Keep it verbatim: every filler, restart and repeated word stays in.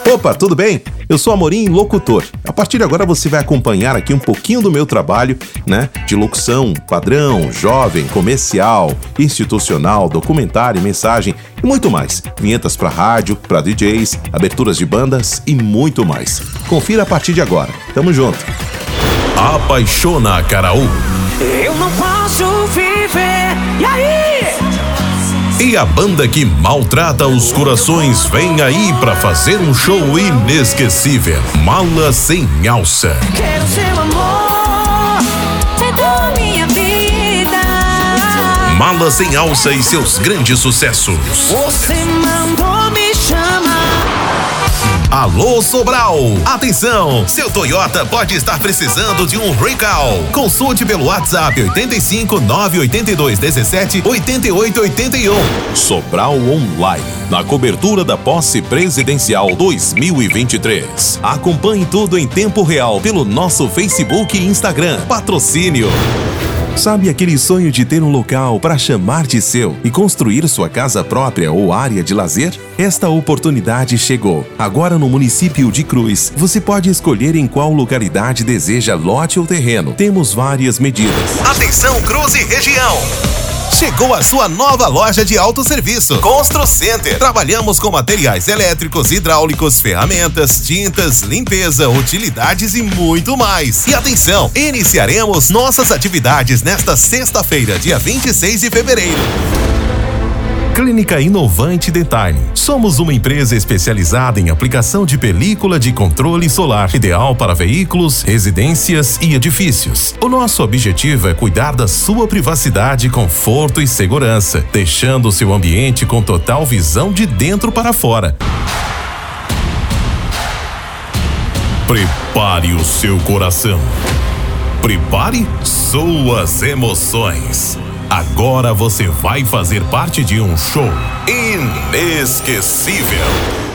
Opa, tudo bem? Eu sou Amorim, locutor. A partir de agora você vai acompanhar aqui um pouquinho do meu trabalho, né? De locução, padrão, jovem, comercial, institucional, documentário, mensagem e muito mais. Vinhetas para rádio, para D Js, aberturas de bandas e muito mais. Confira a partir de agora. Tamo junto. Apaixona Caraú. Eu não posso viver. E aí? E a banda que maltrata os corações vem aí pra fazer um show inesquecível. Mala Sem Alça. Quero seu amor, toda minha vida. Mala Sem Alça e seus grandes sucessos. Você mandou me chamar. Alô Sobral! Atenção! Seu Toyota pode estar precisando de um recall. Consulte pelo WhatsApp oito cinco nove oito dois um sete oito oito oito um. Sobral Online, na cobertura da posse presidencial dois mil e vinte e três. Acompanhe tudo em tempo real pelo nosso Facebook e Instagram. Patrocínio. Sabe aquele sonho de ter um local para chamar de seu e construir sua casa própria ou área de lazer? Esta oportunidade chegou. Agora no município de Cruz, você pode escolher em qual localidade deseja lote ou terreno. Temos várias medidas. Atenção Cruz e região! Chegou a sua nova loja de autosserviço, Constru Center. Trabalhamos com materiais elétricos, hidráulicos, ferramentas, tintas, limpeza, utilidades e muito mais. E atenção, iniciaremos nossas atividades nesta sexta-feira, dia vinte e seis de fevereiro. Clínica Inovante Design. Somos uma empresa especializada em aplicação de película de controle solar, ideal para veículos, residências e edifícios. O nosso objetivo é cuidar da sua privacidade, conforto e segurança, deixando seu ambiente com total visão de dentro para fora. Prepare o seu coração. Prepare suas emoções. Agora você vai fazer parte de um show inesquecível.